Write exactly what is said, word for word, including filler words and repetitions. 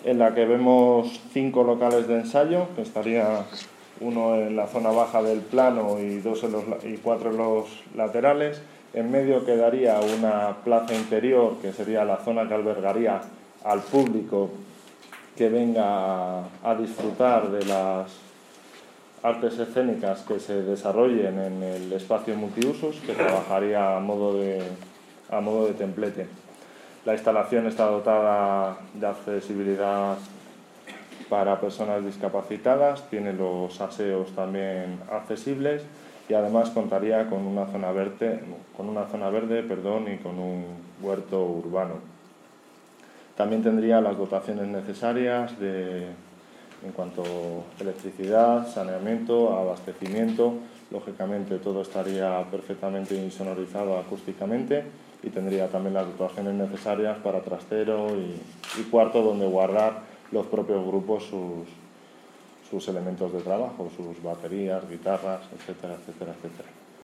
en la que vemos cinco locales de ensayo, que estaría uno en la zona baja del plano y, dos en los, y cuatro en los laterales. En medio quedaría una plaza interior, que sería la zona que albergaría al público que venga a, a disfrutar de las artes escénicas que se desarrollen en el espacio multiusos, que trabajaría a modo de, a modo de templete. La instalación está dotada de accesibilidad para personas discapacitadas, tiene los aseos también accesibles y además contaría con una zona verde, con una zona verde perdón, y con un huerto urbano. También tendría las dotaciones necesarias de, en cuanto a electricidad, saneamiento, abastecimiento. Lógicamente todo estaría perfectamente insonorizado acústicamente y tendría también las dotaciones necesarias para trastero y, y cuarto donde guardar los propios grupos sus, sus elementos de trabajo, sus baterías, guitarras, etcétera, etcétera, etcétera.